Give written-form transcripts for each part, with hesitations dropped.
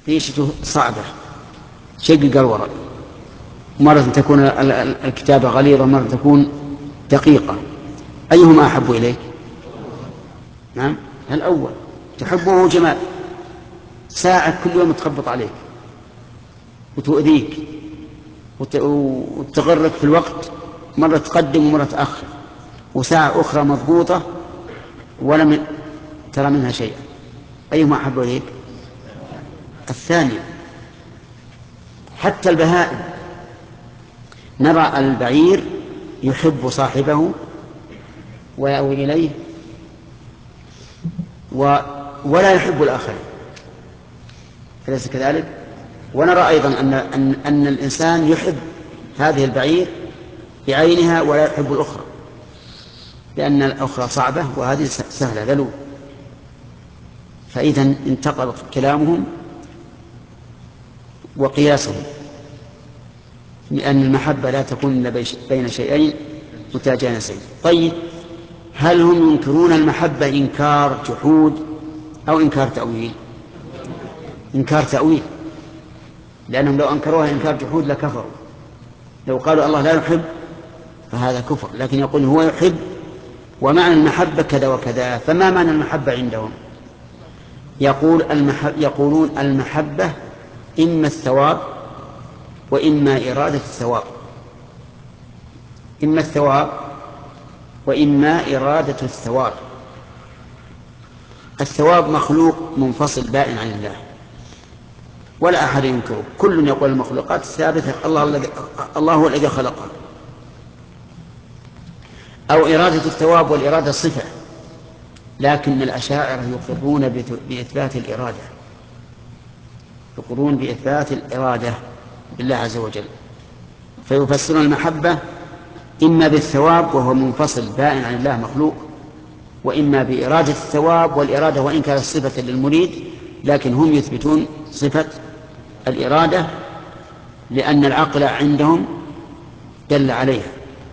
ريشته صعبة شقق الورق، مرة تكون الكتابة غليظة، مرة تكون دقيقة، أيهما أحب إليك؟ نعم الأول، تحبه جمال، ساعة كل يوم تخبط عليك وتؤذيك وتغرك في الوقت، مرة تقدم ومرة تأخر، وساعة أخرى مضبوطة ولم ترى منها شيئا، أيهما أحب إليك؟ الثاني. حتى البهائم نرى البعير يحب صاحبه ويأوي إليه ولا يحب الآخرين، أليس كذلك؟ ونرى أيضا أن الإنسان يحب هذه البعير بعينها ولا يحب الأخرى، لأن الأخرى صعبة وهذه سهلة ذلول. فإذا انتقل كلامهم وقياسهم، لأن المحبة لا تكون إلا بين شيئين متجانسين. طيب، هل هم ينكرون المحبة إنكار جحود أو إنكار تأويل؟ إنكار تأويل، لأنهم لو أنكروها إنكار جحود لكفروا. لو قالوا الله لا يحب فهذا كفر، لكن يقول هو يحب ومعنى المحبة كذا وكذا. فما معنى المحبة عندهم؟ يقولون المحبة إما الثواب وإما إرادة الثواب، إما الثواب وإما إرادة الثواب. الثواب مخلوق منفصل بائن عن الله ولا أحد ينكره، كل يقول المخلوقات الثابتة الله هو الذي خلقها. أو إرادة الثواب والإرادة صفة، لكن الأشاعرة يقرون بإثبات الإرادة، يقرون بإثبات الإرادة بالله عز وجل، فيفسرون المحبة إما بالثواب وهو منفصل بائن عن الله مخلوق، وإما بإرادة الثواب، والإرادة وإن كانت صفة للمريد لكن هم يثبتون صفة الإرادة، لأن العقل عندهم دل عليها،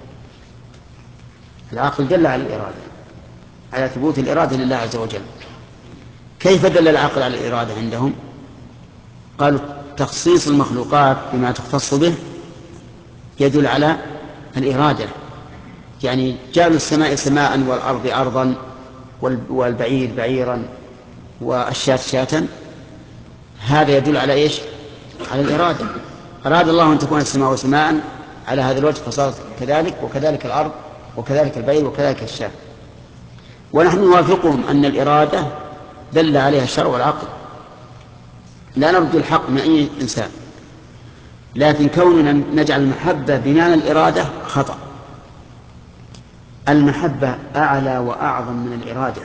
العقل دل على الإرادة، على ثبوت الإرادة لله عز وجل. كيف دل العقل على الإرادة عندهم؟ قالوا تخصيص المخلوقات بما تختص به يدل على الإرادة، يعني جعل السماء سماء والأرض أرضا والبعير بعيرا والشاة شاة، هذا يدل على إيش؟ على الإرادة. أراد الله أن تكون السماء سماء على هذا الوجه فصارت كذلك، وكذلك الأرض وكذلك البعير وكذلك الشاة. ونحن نوافقهم أن الإرادة دل عليها الشرع والعقل، لا نرد الحق من أي إنسان، لكن كوننا نجعل المحبة بمعنى الإرادة خطأ. المحبة أعلى وأعظم من الإرادة،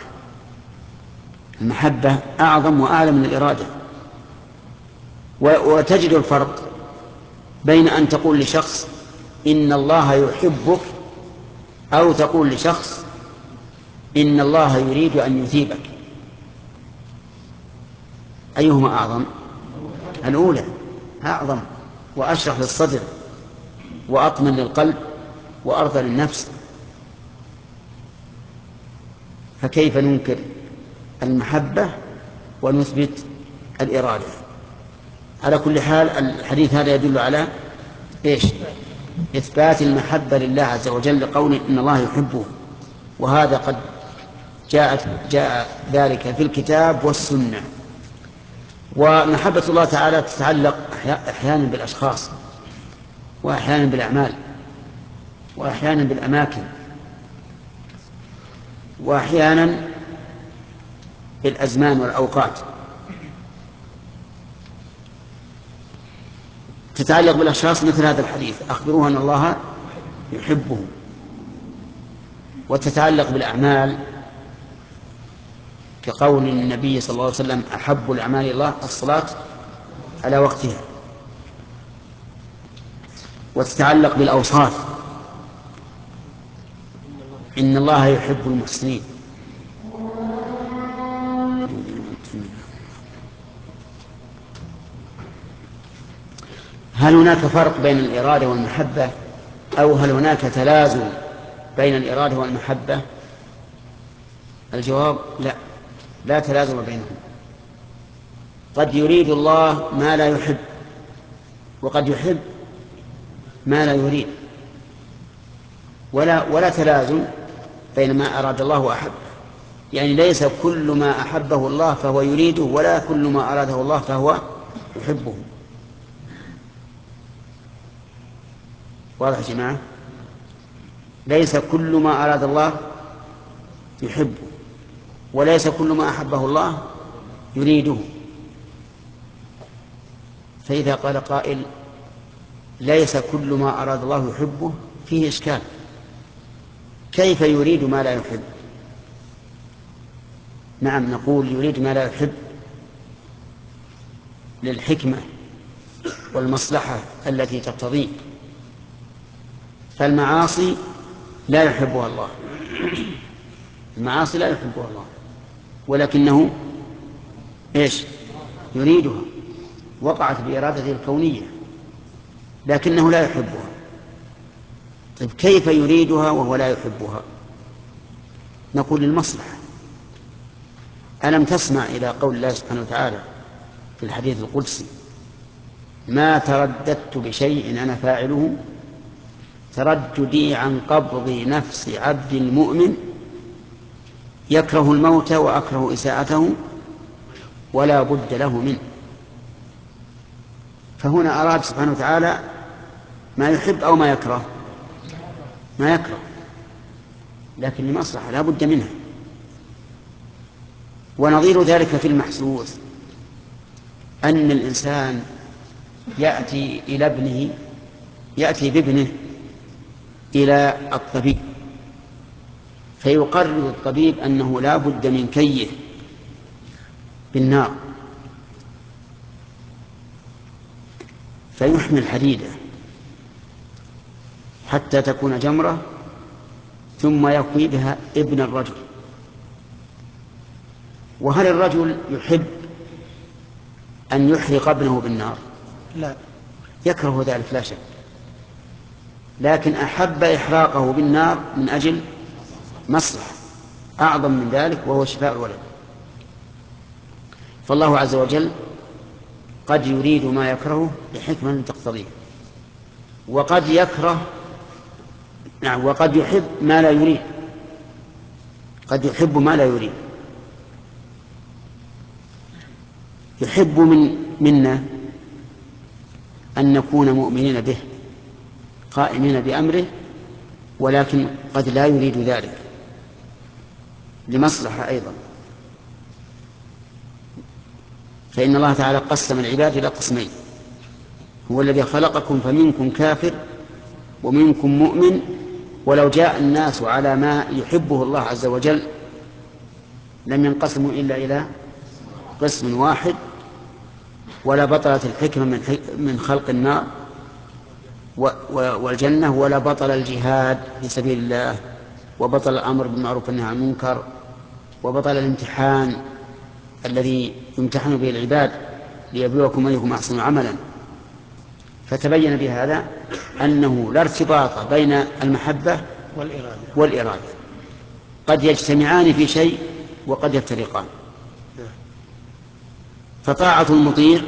المحبة أعظم وأعلى من الإرادة. وتجد الفرق بين أن تقول لشخص إن الله يحبك أو تقول لشخص إن الله يريد أن يثيبك، أيهما أعظم؟ الأولى أعظم وأشرح للصدر وأطمن للقلب وأرضى للنفس. فكيف ننكر المحبة ونثبت الإرادة؟ على كل حال الحديث هذا يدل على إيش؟ إثبات المحبة لله عز وجل، لقول إن الله يحبه، وهذا قد جاء ذلك في الكتاب والسنة. ومحبة الله تعالى تتعلق أحيانا بالأشخاص، وأحيانا بالأعمال، وأحيانا بالأماكن، وأحيانا بالأزمان والأوقات. تتعلق بالأشخاص مثل هذا الحديث أخبروه أن الله يحبه. وتتعلق بالأعمال كقول النبي صلى الله عليه وسلم أحب الأعمال إلى الله الصلاة على وقتها. وتتعلق بالأوصاف إن الله يحب المحسنين. هل هناك فرق بين الإرادة والمحبة، أو هل هناك تلازم بين الإرادة والمحبة؟ الجواب لا، لا تلازم بينهم، قد يريد الله ما لا يحب، وقد يحب ما لا يريد، ولا تلازم بين ما أراد الله وأحب. يعني ليس كل ما أحبه الله فهو يريده، ولا كل ما أراده الله فهو يحبه. واضح يا جماعة؟ ليس كل ما أراد الله يحبه، وليس كل ما أحبه الله يريده. فإذا قال قائل ليس كل ما أراد الله يحبه، فيه إشكال. كيف يريد ما لا يحب؟ نعم، نقول يريد ما لا يحب للحكمة والمصلحة التي تقتضيه. فالمعاصي لا يحبها الله، المعاصي لا يحبها الله، ولكنه ايش؟ يريدها، وقعت بإرادته الكونية، لكنه لا يحبها. طيب كيف يريدها وهو لا يحبها؟ نقول للمصلحة. ألم تسمع إلى قول الله سبحانه وتعالى في الحديث القدسي: ما ترددت بشيء أنا فاعله ترددي عن قبض نفس عبد المؤمن يكره الموت وأكره إساءته ولا بد له منه. فهنا أراد سبحانه وتعالى ما يحب أو ما يكره؟ ما يكره، لكن لمصلحة لا بد منها. ونظير ذلك في المحسوس أن الإنسان يأتي بابنه إلى الطبيب، فيقرر الطبيب أنه لا بد من كيه بالنار، فيحمل حديدة حتى تكون جمرة، ثم يكوي بها ابن الرجل. وهل الرجل يحب أن يحرق ابنه بالنار؟ لا، يكره ذلك لا شك، لكن أحب إحراقه بالنار من أجل مصلحة أعظم من ذلك، وهو شفاء الولد. فالله عز وجل قد يريد ما يكرهه لحكمة تقتضيه، وقد يكره، نعم، وقد يحب ما لا يريد، قد يحب ما لا يريد. يحب منا أن نكون مؤمنين به قائمين بأمره، ولكن قد لا يريد ذلك لمصلحة أيضا. فإن الله تعالى قسم العباد إلى قسمين: هو الذي خلقكم فمنكم كافر ومنكم مؤمن، ولو جاء الناس على ما يحبه الله عز وجل لم ينقسموا إلا إلى قسم واحد، ولا بطلت الحكمة من خلق النار والجنة، ولا بطل الجهاد في سبيل الله، وبطل الأمر بالمعروف والنهي عن المنكر، وبطل الامتحان الذي يمتحن به العباد ليبلوكم أيكم أحسن عملا. فتبين بهذا أنه لا ارتباط بين المحبة والإرادة، قد يجتمعان في شيء وقد يفترقان. فطاعة المطيع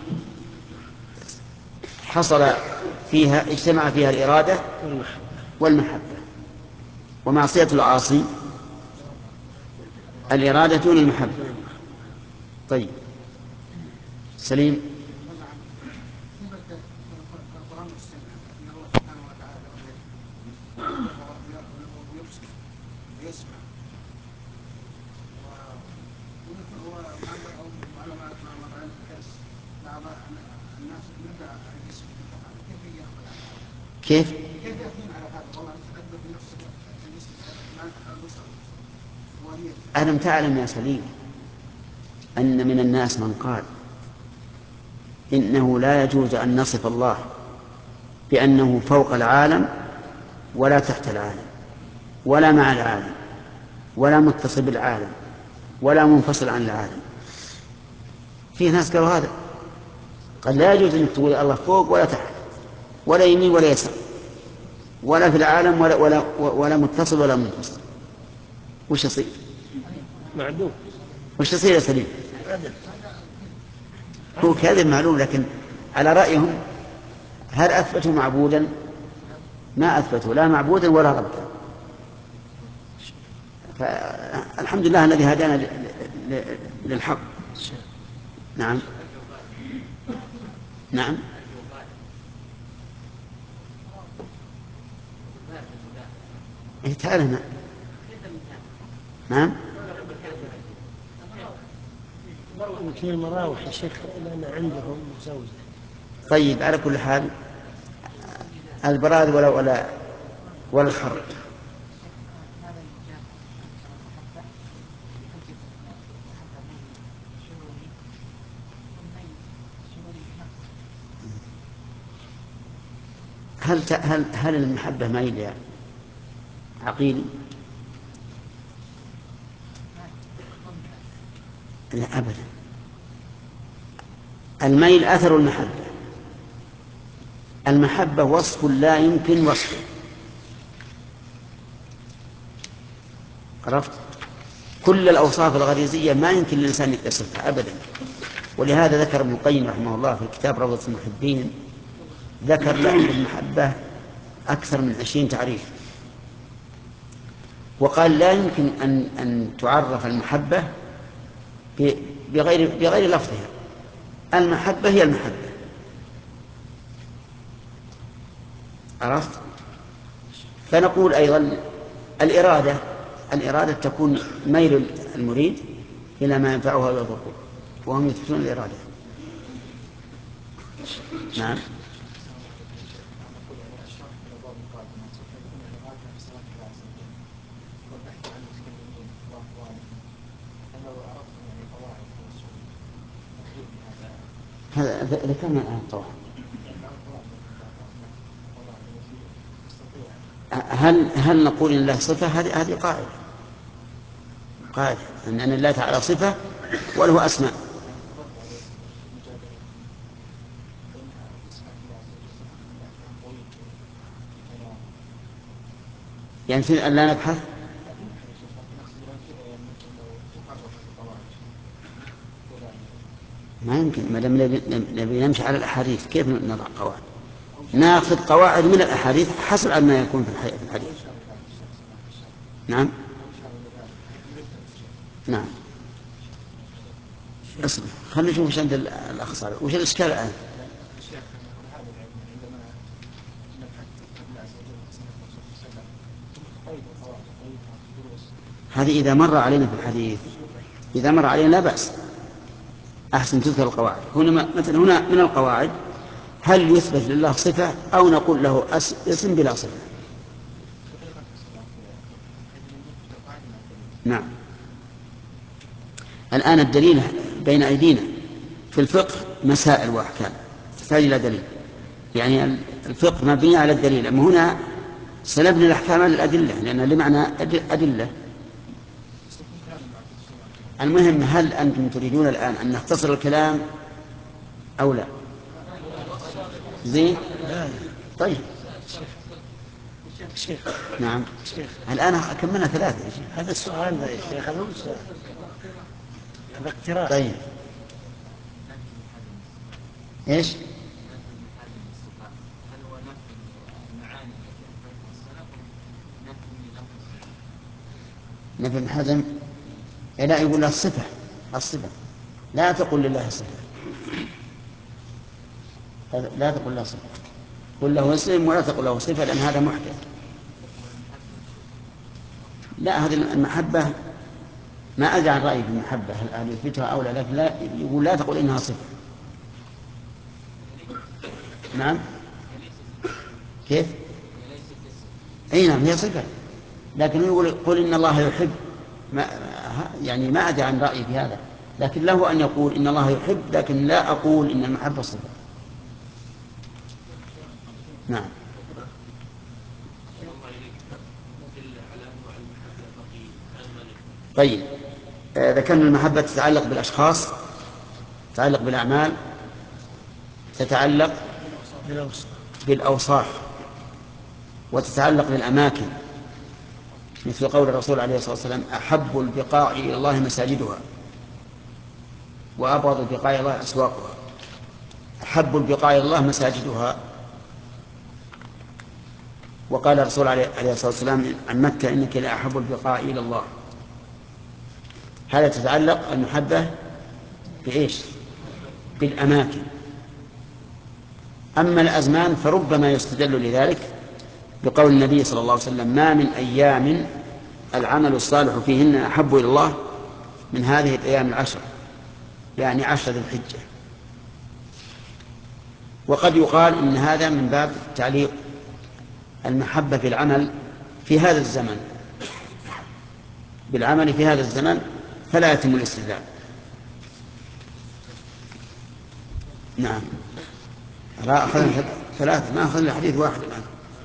حصل فيها، اجتمع فيها الإرادة والمحبة، ومعصية العاصي الإرادة دون المحبة. طيب سليم. كيف؟ ألم تعلم يا سليم أن من الناس من قال إنه لا يجوز أن نصف الله بأنه فوق العالم ولا تحت العالم ولا مع العالم ولا متصل بالعالم ولا منفصل عن العالم؟ في ناس قالوا هذا، قال لا يجوز أن تقول الله فوق ولا تحت ولا يمين ولا يسار ولا في العالم ولا متصل ولا منفصل. وش يصير؟ معدوم. وش يصير يا سليم؟ هو كذب معلوم، لكن على رأيهم هل أثبتوا معبودا؟ ما أثبتوا لا معبودا ولا ربا. فالحمد لله الذي هدانا للحق. نعم نعم. تعالى. نعم. يمكن المراوح يا شيخ لأن عندهم زوجة. طيب على كل حال البراد ولا الحر. هل المحبة ميل يا عقيل؟ لا أبدا. الميل أثر المحبة. المحبة وصف لا يمكن وصفه. عرفت؟ كل الأوصاف الغريزية ما يمكن للإنسان يصفها أبدا. ولهذا ذكر ابن القيم رحمه الله في كتاب روضة المحبين، ذكر للمحبة أكثر من 20 تعريف، وقال لا يمكن أن تعرف المحبة بغير لفظها. المحبة هي المحبة. عرفت؟ فنقول أيضا الإرادة تكون ميل المريد إلى ما ينفعه ويضره، وهم يثبتون الإرادة. نعم. هذا ذكرنا الآن طبعا. هل نقول إن الله صفة؟ هذه قاعدة أن الله تعالى صفة وله أسماء. يعني في أن لا نبحث. ما يمكن، ما دام نبي نمشي على الأحاديث كيف نضع قواعد؟ ناخذ قواعد من الأحاديث حسب عن ما يكون في الحديث. نعم نعم. اصبر خلينا نشوف وش عند الأخ صالح، وش الإشكال الآن؟ هذه إذا مر علينا في الحديث، إذا مر علينا لا بأس، أحسن تذكر القواعد. هنا مثلا هنا من القواعد هل يثبت لله صفة أو نقول له اسم بلا صفة؟ نعم. الآن الدليل بين أيدينا في الفقه مسائل وأحكام تحتاج إلى دليل، يعني الفقه مبني على الدليل. أما هنا سنبني الأحكام على الأدلة لأن لمعنى أدلة. المهم هل أنتم تريدون الآن أن نختصر الكلام أو لا؟ زين. طيب شيخ. نعم. الآن كملنا 3 يا شيخ. هذا السؤال يا شيخ هذا اقتراح. طيب ايش؟ نفي ابن حزم لا يقول له الصفة لا تقول لله صفة، لا تقول له صفة، قل له اسم ولا تقول له صفة لأن هذا محدث. لا هذه المحبة ما أدري عن رأيي في المحبة هل يثبتها أو لا، لكن لا يقول لا تقول إنها صفة. نعم. كيف؟ أي نعم هي صفة، لكن يقول قل إن الله يحب. يعني ما أدري عن رأيي في هذا، لكن له أن يقول إن الله يحب، لكن لا أقول إن المحبة صفة. نعم. طيب ذكرنا المحبة تتعلق بالأشخاص، تتعلق بالأعمال، تتعلق بالأوصاف، وتتعلق بالأماكن، مثل قول الرسول عليه الصلاة والسلام أحب البقاع إلى الله مساجدها وأبغض البقاع إلى الله أسواقها. أحب البقاع إلى الله مساجدها. وقال الرسول عليه الصلاة والسلام عن مكة إنك لأحب البقاع إلى الله. هذا تتعلق المحبة بإيش؟ بالأماكن. أما الأزمان فربما يستدل لذلك بقول النبي صلى الله عليه وسلم ما من أيام العمل الصالح فيهن أحب إلى الله من هذه الأيام العشر، يعني 10 ذي الحجة. وقد يقال إن هذا من باب تعليق المحبة بالعمل في هذا الزمن، بالعمل في هذا الزمن فلا يتم الاستدلال. نعم. لا أخذنا 3، ما أخذنا حديث واحد الآن.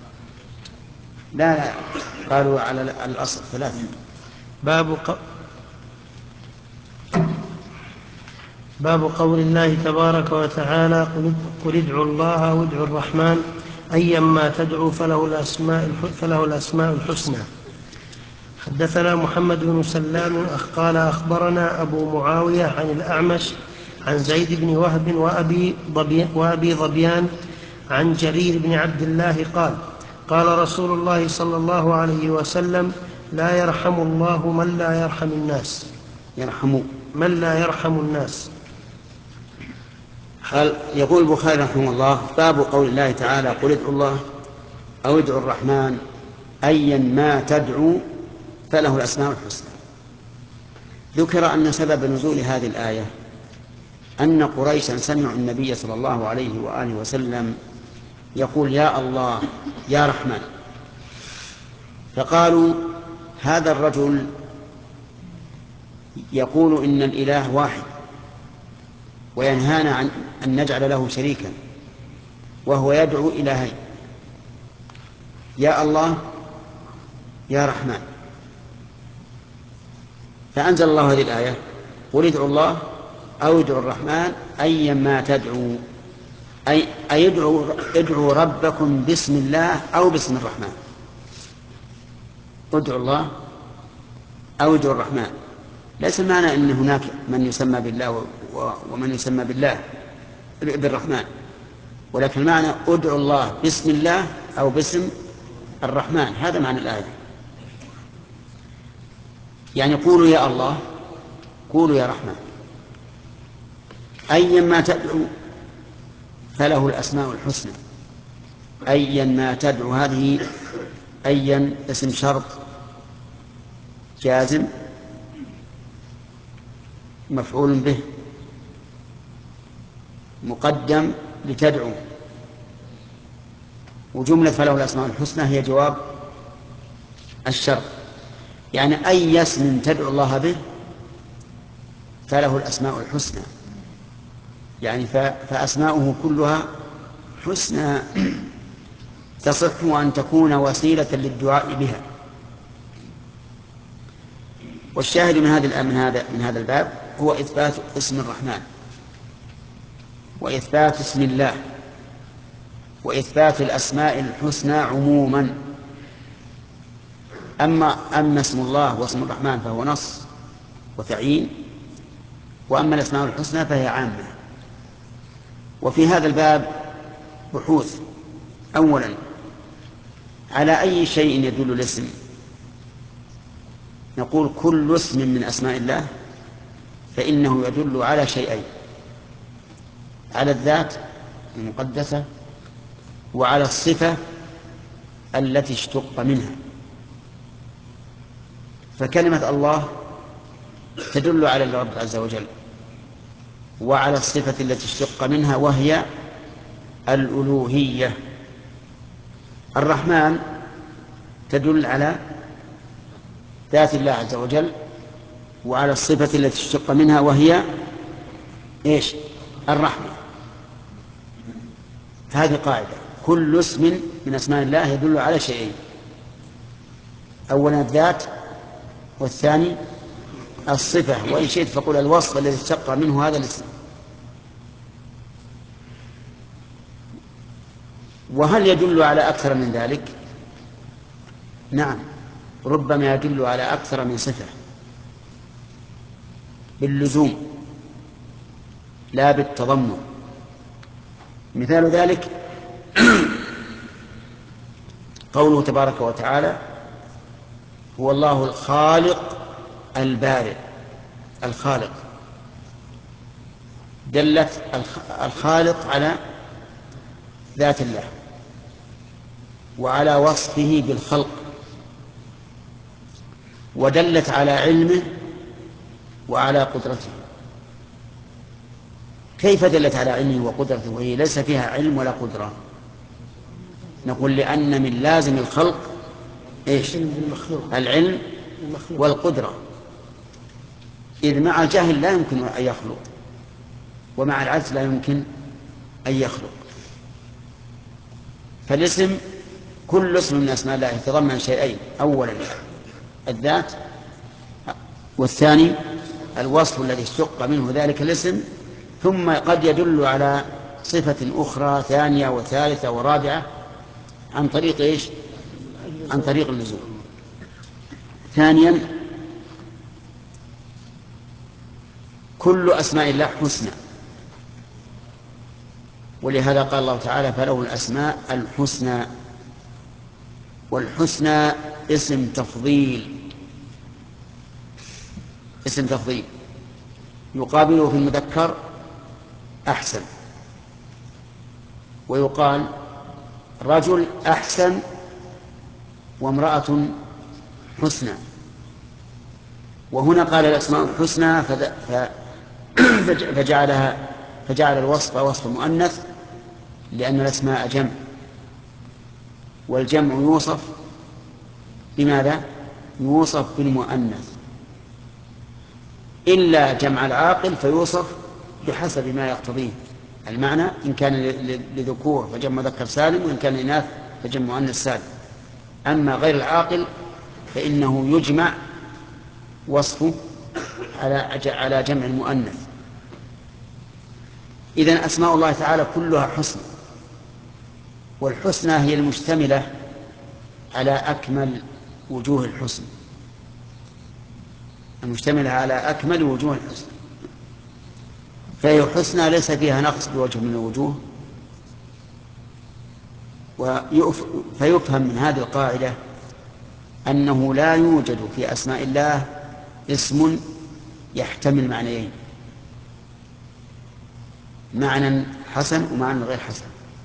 لا قالوا على الأصل 3. باب قول الله تبارك وتعالى قل ادعوا الله وادعوا الرحمن أيما تدعوا فله الأسماء الحسنى. حدثنا محمد بن سلام قال أخبرنا أبو معاوية عن الأعمش عن زيد بن وهب وأبي ظبيان عن جرير بن عبد الله قال قال رسول الله صلى الله عليه وسلم لا يرحم الله من لا يرحم الناس. من لا يرحم الناس. يقول البخاري رحمه الله باب قول الله تعالى قل ادعوا الله أو ادعوا الرحمن أيا ما تدعو فله الأسماء الحسنى. ذكر أن سبب نزول هذه الآية أن قريشا سمعوا النبي صلى الله عليه وآله وسلم يقول يا الله يا رحمن، فقالوا هذا الرجل يقول إن الإله واحد وينهانا عن أن نجعل له شريكا، وهو يدعو إلهين يا الله يا رحمن. فأنزل الله هذه الآية قل ادعوا الله أو ادعوا الرحمن أيا ما تدعوا، أي ادعوا ربكم باسم الله أو باسم الرحمن. ادعوا الله أو ادعوا الرحمن، ليس المعنى أن هناك من يسمى بالله ومن يسمى بالرحمن، ولكن المعنى ادعوا الله باسم الله أو باسم الرحمن. هذا معنى الآية، يعني قولوا يا الله قولوا يا رحمن أيا ما تدعو فله الأسماء الحسنى. أيا ما تدعو، هذه أيا اسم شرط جازم مفعول به مقدم لتدعو، وجملة فله الأسماء الحسنى هي جواب الشرط، يعني أي اسم تدعو الله به فله الأسماء الحسنى، يعني فأسماؤه كلها حسنى تصح أن تكون وسيلة للدعاء بها. والشاهد من هذا الباب هو إثبات اسم الرحمن وإثبات اسم الله وإثبات الأسماء الحسنى عموما. أما اسم الله واسم الرحمن فهو نص وتعيين، وأما الأسماء الحسنى فهي عامة. وفي هذا الباب بحوث. أولا، على أي شيء يدل الاسم؟ نقول كل اسم من أسماء الله فإنه يدل على شيئين: على الذات المقدسة وعلى الصفة التي اشتق منها. فكلمة الله تدل على الرب عز وجل وعلى الصفة التي اشتق منها وهي الألوهية. الرحمن تدل على ذات الله عز وجل وعلى الصفة التي اشتق منها وهي إيش؟ الرحمة. هذه قاعدة: كل اسم من أسماء الله يدل على شيئين: أولا الذات، والثاني الصفة، وإن شئت فقل الوصف الذي اشتق منه هذا الاسم. وهل يدل على أكثر من ذلك؟ نعم، ربما يدل على أكثر من صفة باللزوم لا بالتضمن. مثال ذلك قوله تبارك وتعالى: هو الله الخالق البارئ. الخالق دلت الخالق على ذات الله وعلى وصفه بالخلق، ودلت على علمه وعلى قدرته. كيف دلت على علمه وقدرته وهي ليس فيها علم ولا قدرة؟ نقول لأن من لازم الخلق إيش؟ العلم والقدرة، إذ مع الجهل لا يمكن أن يخلق، ومع العجز لا يمكن أن يخلق. فالاسم كل اسم من أسماء الله يتضمن شيئين: أولا الذات، والثاني الوصف الذي اشتق منه ذلك الاسم، ثم قد يدل على صفة أخرى ثانية وثالثة ورابعة عن طريق إيش؟ عن طريق اللزوم. ثانيا كل أسماء الله حسنى، ولهذا قال الله تعالى: فله الأسماء الحسنى. والحسنى اسم تفضيل، اسم تفضيل يقابله في المذكر أحسن، ويقال رجل أحسن وامرأة حسنى. وهنا قال الأسماء الحسنى فجعل الوصف وصف مؤنث، لأن الأسماء جمع، والجمع يوصف بماذا؟ يوصف بالمؤنث، إلا جمع العاقل فيوصف بحسب ما يقتضيه المعنى، إن كان لذكور فجمع مذكر سالم، وإن كان لإناث فجمع مؤنث سالم. أما غير العاقل فإنه يجمع وصفه على جمع المؤنث. إذن أسماء الله تعالى كلها حسنى، والحسنى هي المشتملة على أكمل وجوه الحسن، المشتملة على أكمل وجوه الحسن، فهي حسنى ليس فيها نقص بوجه من الوجوه. فيفهم من هذه القاعدة أنه لا يوجد في أسماء الله اسم يحتمل معنيين: معنى حسن ومعنى غير حسن.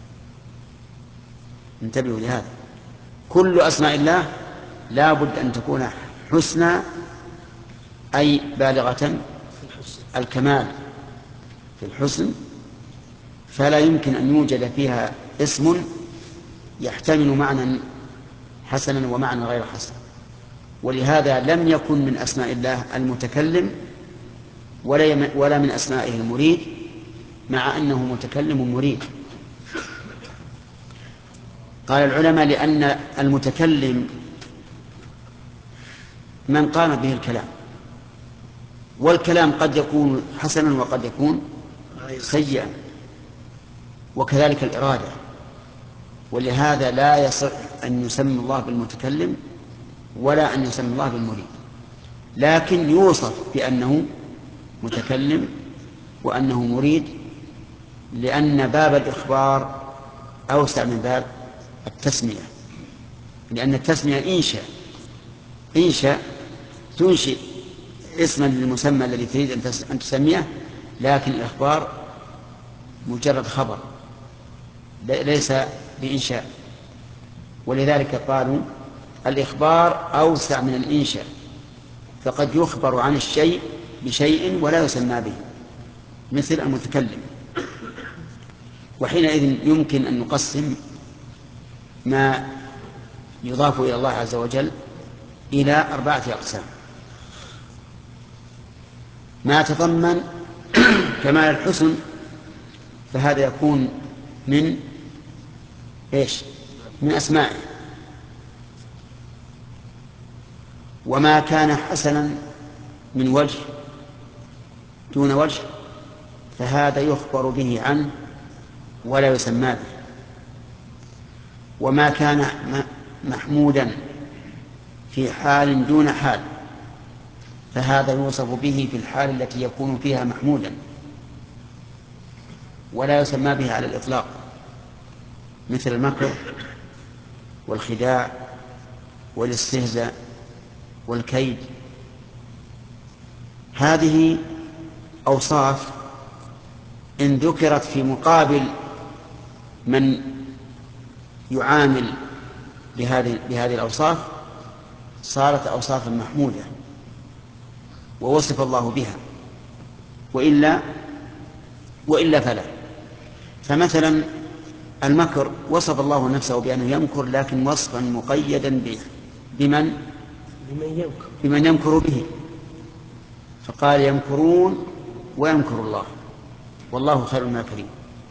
انتبهوا لهذا، كل أسماء الله لا بد أن تكون حسنى، أي بالغة الكمال في الحسن، فلا يمكن أن يوجد فيها اسم يحتمل معنى حسنا ومعنى غير حسن. ولهذا لم يكن من أسماء الله المتكلم ولا من أسمائه المريد، مع أنه متكلم مريد. قال العلماء: لأن المتكلم من قام به الكلام، والكلام قد يكون حسنا وقد يكون سيئا، وكذلك الإرادة. ولهذا لا يصح أن يسمى الله بالمتكلم ولا أن يسمى الله بالمريد، لكن يوصف بأنه متكلم وأنه مريد، لأن باب الإخبار أوسع من باب التسمية، لأن التسمية إنشاء تنشئ اسما للمسمى الذي تريد أن تسميه، لكن الإخبار مجرد خبر ليس بإنشاء. ولذلك قالوا الإخبار أوسع من الإنشاء، فقد يخبر عن الشيء بشيء ولا يسمى به، مثل المتكلم. وحينئذ يمكن أن نقسم ما يضاف إلى الله عز وجل إلى 4 أقسام: ما تضمن كمال الحسن، فهذا يكون من من أسمائه. وما كان حسنا من وجه دون وجه فهذا يخبر به عنه ولا يسمى به. وما كان محمودا في حال دون حال فهذا يوصف به في الحال التي يكون فيها محمودا. ولا يسمى به على الإطلاق، مثل المكر والخداع والاستهزاء والكيد. هذه أوصاف إن ذكرت في مقابل من يعامل بهذه الأوصاف صارت أوصافا محمودة ووصف الله بها، وإلا فلا. فمثلا المكر وصف الله نفسه بأنه يمكر، لكن وصفا مقيدا بمن يمكر به، فقال يمكرون ويمكر الله والله خير الماكرين.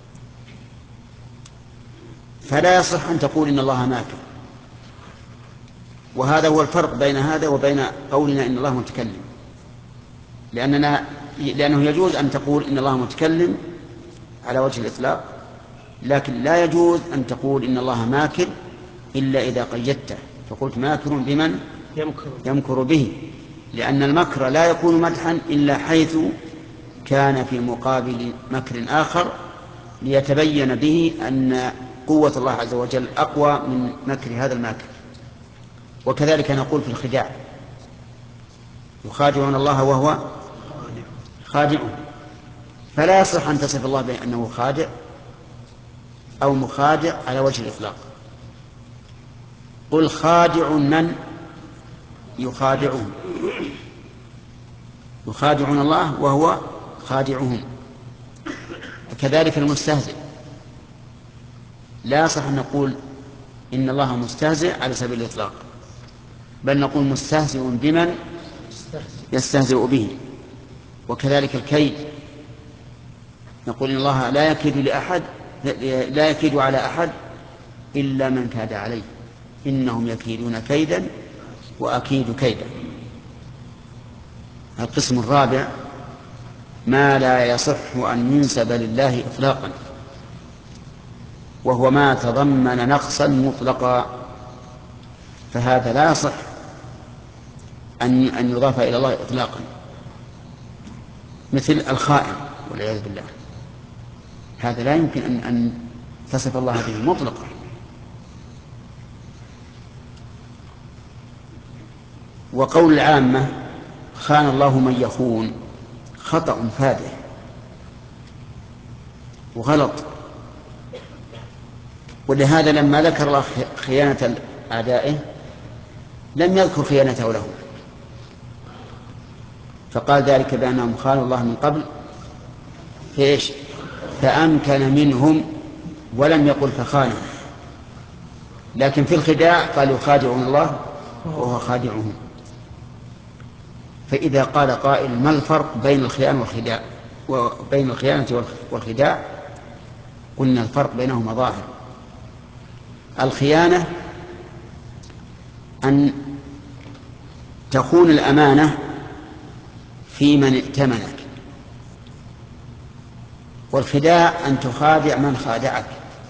فلا يصح أن تقول إن الله ماكر، وهذا هو الفرق بين هذا وبين قولنا إن الله متكلم، لأنه يجوز أن تقول إن الله متكلم على وجه الإطلاق، لكن لا يجوز أن تقول إن الله ماكر إلا إذا قيدته فقلت ماكر بمن يمكر به، لأن المكر لا يكون مدحا إلا حيث كان في مقابل مكر آخر ليتبين به أن قوة الله عز وجل أقوى من مكر هذا الماكر. وكذلك نقول في الخداع: يخادعون الله وهو خادعهم. فلا يصح أن تصف الله بأنه خادع أو مخادع على وجه الإطلاق. قل خادع من يخادعون، يخادعون الله وهو خادعهم. كذلك المستهزئ لا يصح أن نقول إن الله مستهزئ على سبيل الإطلاق، بل نقول مستهزئ بمن يستهزئ به. وكذلك الكيد، نقول إن الله لا يكيد على أحد إلا من كاد عليه، إنهم يكيدون كيدا وأكيد كيدا. القسم الرابع ما لا يصح أن ينسب لله إطلاقا، وهو ما تضمن نقصا مطلقا، فهذا لا يصح أن يضاف إلى الله إطلاقا، مثل الخائن والعياذ بالله، هذا لا يمكن أن تصف الله به مطلقا. وقول العامة خان الله من يخون خطأ فادح وغلط، ولهذا لما ذكر الله خيانة أعدائه لم يذكر خيانته له، فقال ذلك بأنهم خانوا الله من قبل فأمكن منهم، ولم يقل فخانهم. لكن في الخداع قال يخادعون الله وهو خادعهم. فإذا قال قائل ما الفرق بين الخيانة والخداع، قلنا الفرق بينهما ظاهر. الخيانة أن تخون الأمانة في من ائتمنك، والخداع أن تخادع من خادعك،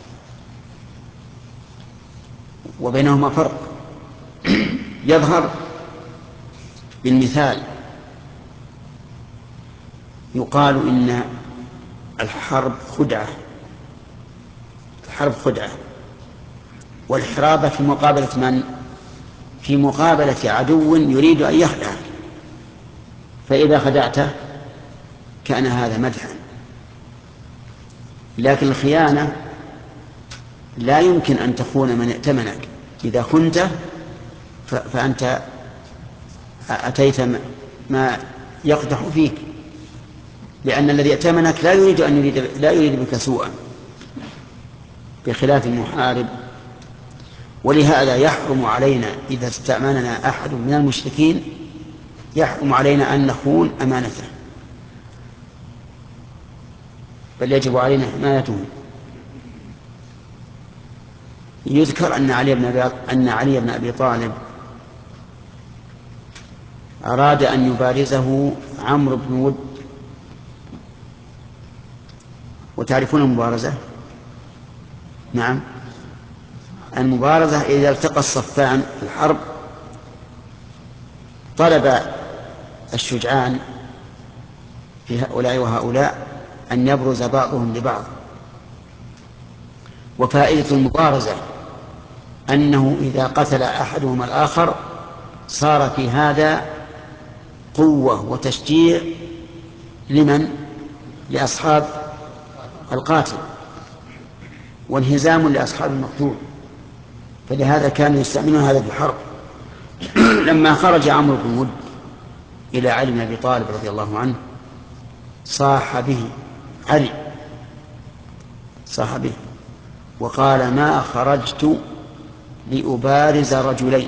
وبينهما فرق يظهر بالمثال. يقال إن الحرب خدعة، والحرابة في مقابلة من؟ في مقابلة عدو يريد أن يخدعك، فإذا خدعته كان هذا مدحا. لكن الخيانة لا يمكن أن تخون من ائتمنك، إذا خنته فأنت أتيت ما يقدح فيك، لأن الذي ائتمنك لا يريد بك سوءا، بخلاف المحارب. ولهذا يحرم علينا إذا استأمننا أحد من المشركين يحرم علينا أن نخون أمانته، بل يجب علينا حمايته. يذكر أن علي بن أبي طالب أراد أن يبارزه عمرو بن ود، وتعرفون المبارزة؟ نعم، المبارزة إذا التقى الصفان في الحرب طلب الشجعان في هؤلاء وهؤلاء أن يبرز بعضهم لبعض. وفائدة المبارزة أنه إذا قتل أحدهما الآخر صار في هذا قوة وتشجيع لمن؟ لأصحاب القاتل، وانهزام لأصحاب المقتول. فلهذا كانوا يستعملون هذا في الحرب. لما خرج عمرو بن ود إلى علي بن أبي طالب رضي الله عنه صاح به علي، صاح به وقال: ما خرجت لأبارز رجلين.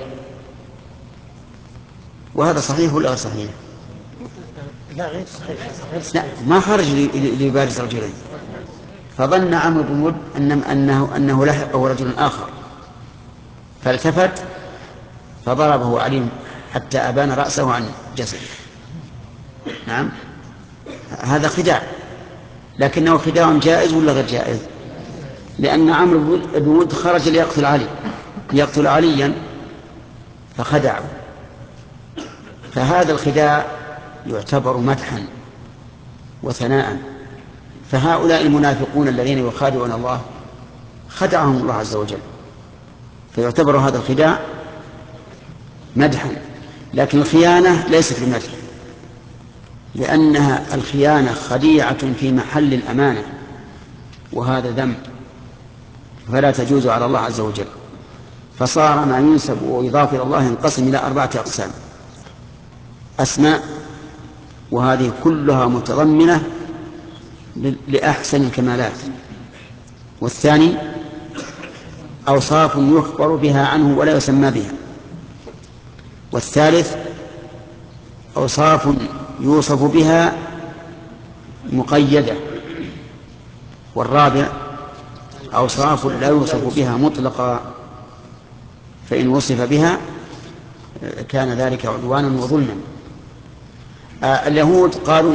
وهذا صحيح ولا غير صحيح؟ لا غير صحيح. لا، ما خرج ليبارز رجلين. فظن عمرو بن ود أنه لحقه رجل آخر، فالتفت فضربه علي حتى أبان رأسه عن جسده. نعم، هذا خداع، لكنه خداع جائز ولا غير جائز؟ لأن عمرو بن ود خرج ليقتل عليا فخدعه. فهذا الخداع يعتبر مدحا وثناء. فهؤلاء المنافقون الذين يخادعون الله خدعهم الله عز وجل، فيعتبر هذا الخداع مدحا. لكن الخيانة ليست بمدح، لأنها الخيانة خديعة في محل الأمانة، وهذا ذنب فلا تجوز على الله عز وجل. فصار ما ينسب ويضاف إلى الله ينقسم إلى 4 أقسام: أسماء، وهذه كلها متضمنة لأحسن الكمالات. والثاني أوصاف يخبر بها عنه ولا يسمى بها. والثالث أوصاف يوصف بها مقيدة. والرابع أوصاف لا يوصف بها مطلقا، فإن وصف بها كان ذلك عدوانا وظلما. اليهود قالوا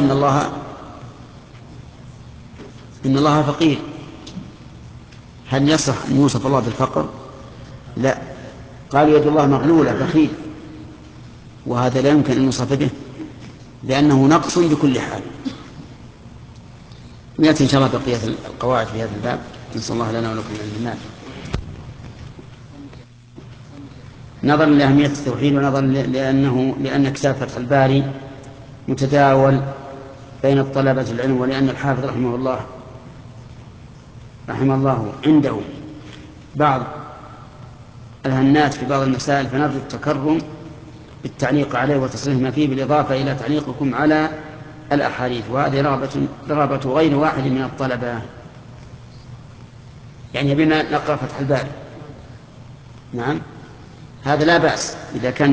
إن الله فقير. هل يصح أن يوصف الله بالفقر؟ لا، قالوا يد الله مغلولة بخيل، وهذا لا يمكن أن يوصف به لأنه نقص بكل حال. يأتي إن شاء الله بقية القواعد في هذا الباب. نسأل الله لنا ولكم الإيمان. نظرا لأهمية التوحيد، ونظرا لأن كتاب فتح الباري متداول بين طلبة العلم، ولأن الحافظ رحمه الله عنده بعض الهنات في بعض المسائل، فنرجو التكرم بالتعليق عليه وتصريح ما فيه، بالإضافة إلى تعليقكم على الأحاديث. وهذه رغبة غير واحد من الطلبة، يعني بما نقرأ فتح الباري. نعم، هذا لا بأس إذا كان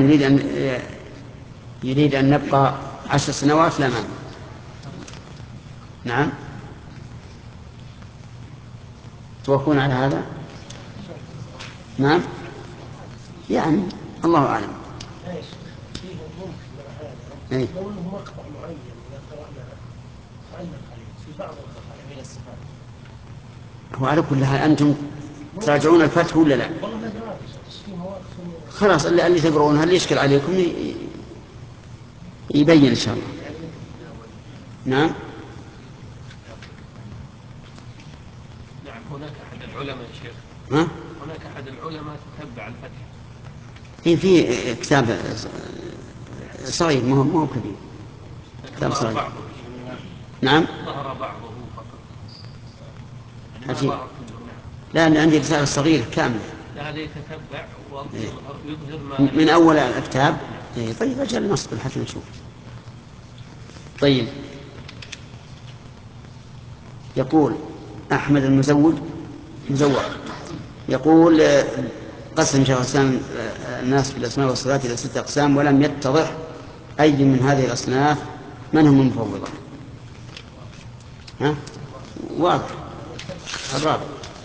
يريد أن نبقى 10 سنوات لا مانع. نعم، توافقون على هذا؟ نعم، يعني الله أعلم. لو انه مقطع معين اذا قرانا علق عليه في بعض الخطأ من الصفات. هو على كل حال انتم تراجعون الفتح ولا لا؟ والله ما خلاص اللي تقرؤون هل يشكل عليكم يبين ان شاء الله. نعم. نعم، هناك احد العلماء يا شيخ. هناك احد العلماء تتبع الفتح. في كتاب صغير ما هو كبير. كتاب صغير. نعم. ظهر بعضه فقط. عجيب. لا، أنا عندي رسالة صغيرة كاملة. هذا يتتبع ويظهر ما من أول الكتاب. طيب أجل نصبر حتى نشوف. طيب، يقول أحمد المزوق يقول: قسم شيخ الإسلام الناس في الأسماء والصفات إلى 6 أقسام، ولم يتضح أي من هذه الأصناف من هم المفوضة. واضح. الرابع.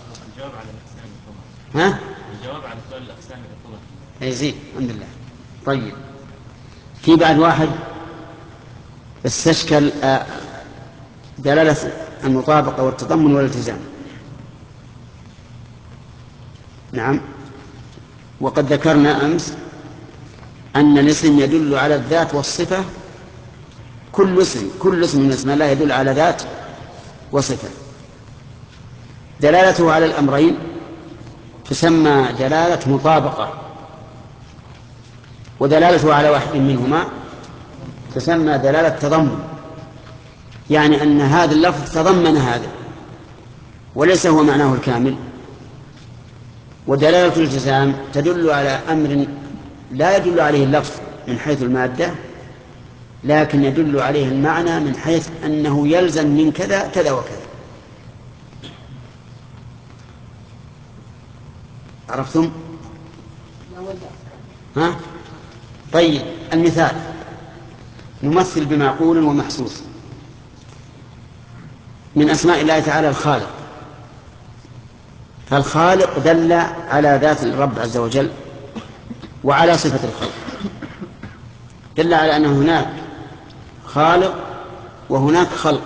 الجواب على سؤال الأقسام المفوضة. زين، الحمد لله. طيب، في بعد واحد استشكل دلالة المطابقة والتضمن والالتزام. نعم، وقد ذكرنا أمس أن الاسم يدل على الذات والصفة. كل اسم من اسم الله يدل على ذات وصفة. دلالته على الأمرين تسمى دلالة مطابقة، ودلالته على واحد منهما تسمى دلالة تضمن، يعني أن هذا اللفظ تضمن هذا وليس هو معناه الكامل. ودلالة الالتزام تدل على أمر لا يدل عليه اللفظ من حيث المادة، لكن يدل عليه المعنى من حيث أنه يلزم من كذا كذا وكذا. عرفتم؟ ها؟ طيب، المثال: نمثل بمعقول ومحسوس. من أسماء الله تعالى الخالق، فالخالق دل على ذات الرب عز وجل وعلى صفة الخلق، دل على أن هناك خالق وهناك خلق،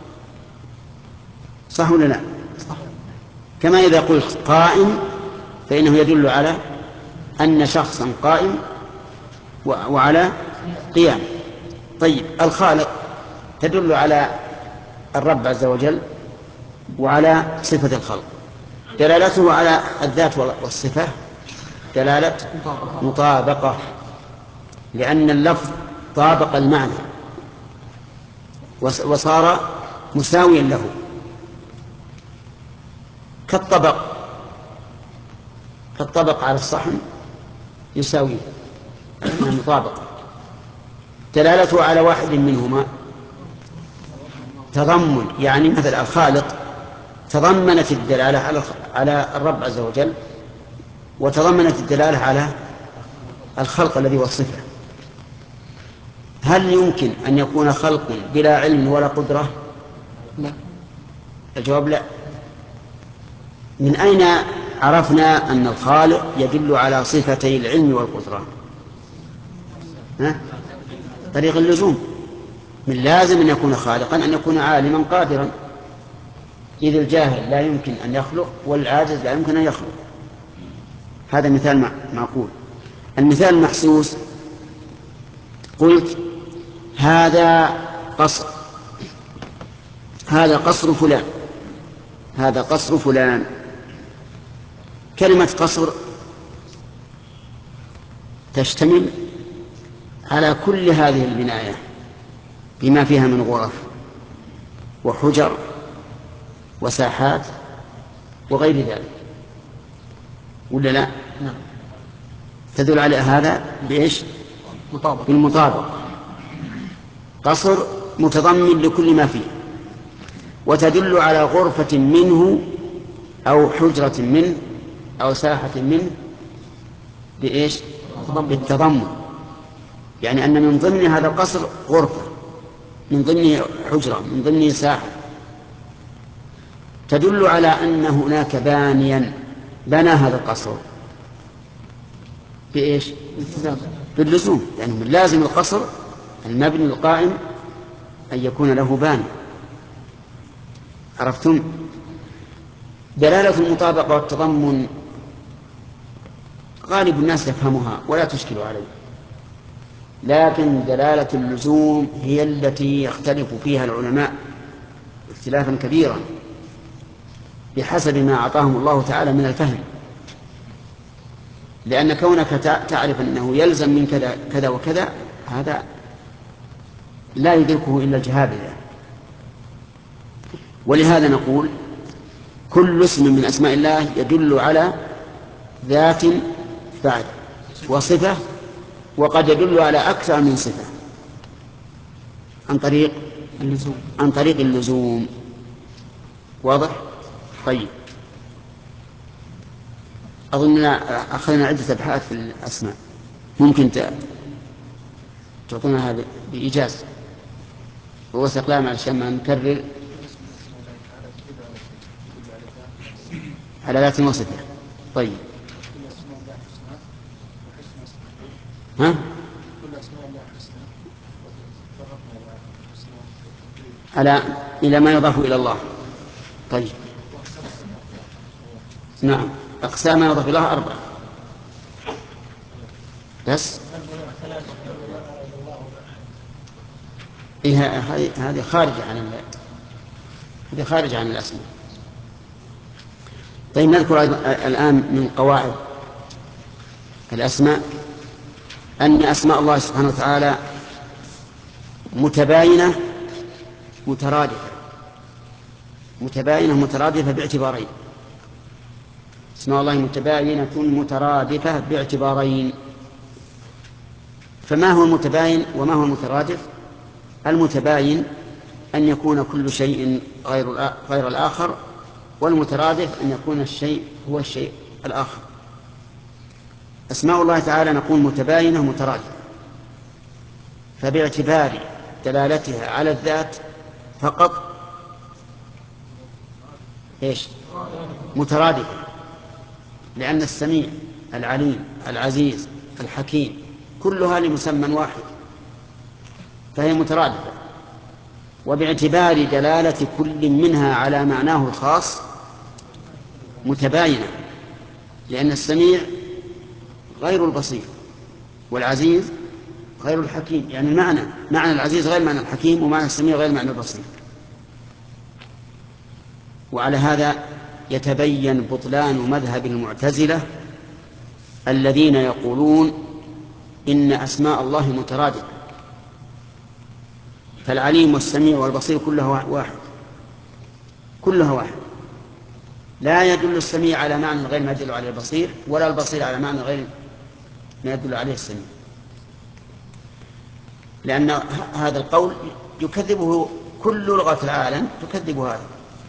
صح ولا لا؟ كما إذا قلت قائم فإنه يدل على أن شخصا قائم وعلى قيام. طيب، الخالق تدل على الرب عز وجل وعلى صفة الخلق، دلالته على الذات والصفة دلالة مطابقة، لأن اللفظ طابق المعنى وصار مساويا له، كالطبق على الصحن يساويه، مطابقة. دلالته على واحد منهما تضمن، يعني مثل الخالق تضمنت الدلالة على الرب عز وجل، وتضمنت الدلالة على الخلق الذي والصفة. هل يمكن أن يكون خلق بلا علم ولا قدرة؟ لا. الجواب لا. من أين عرفنا أن الخالق يدل على صفتي العلم والقدرة؟ طريق اللزوم. من لازم أن يكون خالقا أن يكون عالما قادرا، إذ الجاهل لا يمكن أن يخلق والعاجز لا يمكن أن يخلق. هذا مثال معقول. المثال المحسوس: قلت هذا قصر، هذا قصر فلان، هذا قصر فلان. كلمة قصر تشتمل على كل هذه البناية بما فيها من غرف وحجر وساحات وغير ذلك، ولا لا؟ نعم. تدل على هذا بإيش؟ بالمطابقة. قصر متضمن لكل ما فيه، وتدل على غرفة منه أو حجرة منه أو ساحة منه بإيش؟ بالتضمن، يعني أن من ضمن هذا القصر غرفة، من ضمنه حجرة، من ضمنه ساحة. تدل على أن هناك بانيا بنى هذا القصر بإيش؟ باللزوم، يعني من لازم القصر المبني القائم أن يكون له باني. عرفتم؟ دلالة المطابقة والتضمن غالب الناس يفهمها ولا تشكل عليه، لكن دلالة اللزوم هي التي يختلف فيها العلماء اختلافا كبيرا بحسب ما أعطاهم الله تعالى من الفهم، لأن كونك تعرف أنه يلزم من كذا كذا وكذا هذا لا يدركه إلا الجهابذة. ولهذا نقول كل اسم من أسماء الله يدل على ذات بعد وصفة، وقد يدل على أكثر من صفة عن طريق اللزوم. واضح؟ طيب، أظننا أخذنا عدة أبحاث في الأسماء، ممكن تعطونا هذا بإيجاز واستقلام علشان ما نكرر على ذات وصفة. طيب، ها؟ إلى ما يضاف إلى الله. طيب، نعم، أقسام ما يضاف إلى الله 4 بس. هذه خارجة عن هذه خارجة عن الأسماء. طيب نذكر الآن من قواعد الأسماء أن أسماء الله سبحانه وتعالى متباينة مترادفة باعتبارين. اسماء الله متباينة مترادفة باعتبارين. فما هو المتباين وما هو المترادف؟ المتباين أن يكون كل شيء غير الآخر، والمترادف أن يكون الشيء هو الشيء الآخر. أسماء الله تعالى نقول متباينة مترادفة، فباعتبار دلالتها على الذات فقط مترادفة، لأن السميع العليم العزيز الحكيم كلها لمسمى واحد، فهي مترادفة. وباعتبار دلالة كل منها على معناه الخاص متباينة، لأن السميع غير البصير، والعزيز غير الحكيم، يعني معنى العزيز غير معنى الحكيم، ومعنى السميع غير معنى البصير. وعلى هذا يتبين بطلان مذهب المعتزلة الذين يقولون إن أسماء الله مترادفة، فالعليم والسميع والبصير كلها واحد، لا يدل السميع على معنى غير ما يدل عليه البصير، ولا البصير على معنى غير ما يدل عليه السميع، لأن هذا القول يكذبه كل لغة العالم، تكذب هذا،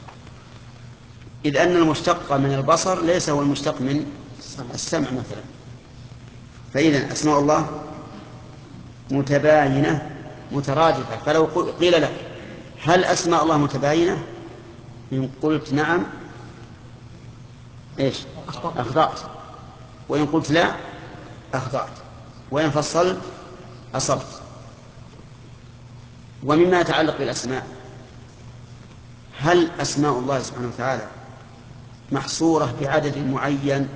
إذ أن المشتق من البصر ليس هو المشتق من السمع مثلا. فإذا أسماء الله متباينة مترادفة. فلو قيل لك هل أسماء الله متباينة؟ إن قلت نعم أخطأت، وإن قلت لا أخطأت، وإن فصلت أصبت. ومما يتعلق بالأسماء، هل أسماء الله سبحانه وتعالى محصورة بعدد معين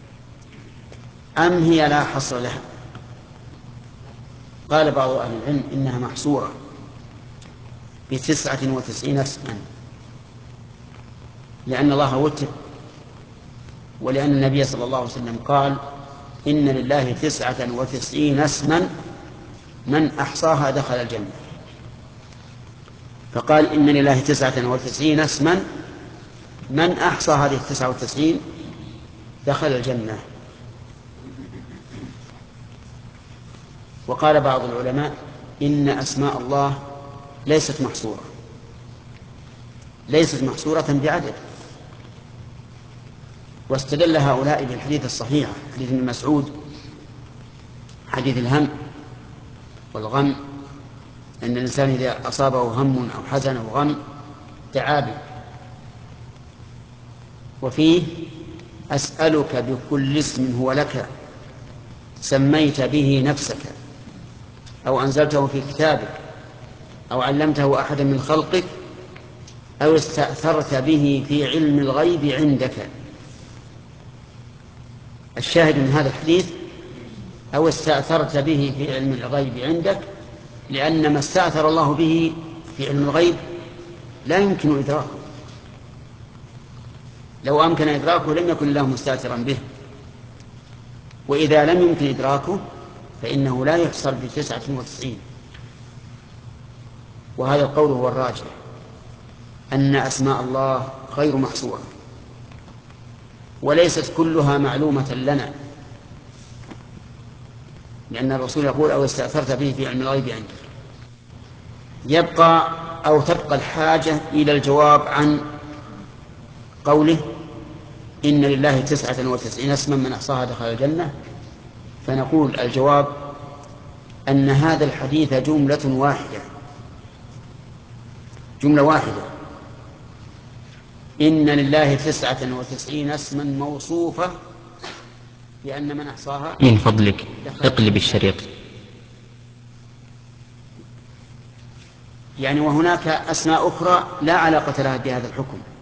أم هي لا حصر لها؟ قال بعض أهل العلم إنها محصورة ب99 اسما، لأن الله وتر، ولأن النبي صلى الله عليه وسلم قال إن لله 99 اسما من أحصاها دخل الجنة. فقال إن لله 99 اسما من أحصى هذه 99 دخل الجنة. وقال بعض العلماء إن أسماء الله ليست محصورة بعدد، واستدل هؤلاء بالحديث الصحيح، حديث ابن مسعود، حديث الهم والغم، أن الإنسان إذا أصابه هم أو حزن أو غم دعا به، وفيه أسألك بكل اسم هو لك سميت به نفسك أو أنزلته في كتابك أو علمته أحدا من خلقك أو استأثرت به في علم الغيب عندك. الشاهد من هذا الحديث أو استأثرت به في علم الغيب عندك، لأن ما استأثر الله به في علم الغيب لا يمكن إدراكه، لو أمكن إدراكه لم يكن الله مستأثرا به، وإذا لم يمكن إدراكه فإنه لا يحصر ب99. وهذا القول هو الراجح، أن أسماء الله غير محصورة، وليست كلها معلومة لنا، لأن الرسول يقول أو استأثرت به في علم الغيب عندك. تبقى الحاجة إلى الجواب عن قوله إن لله 99 اسما من أحصاها دخل الجنة. فنقول الجواب أن هذا الحديث جملة واحدة، إن لله 99 اسما موصوفة بأن من أحصاها. من فضلك اقلب الشريط. يعني وهناك أسماء أخرى لا علاقة لها بهذا الحكم،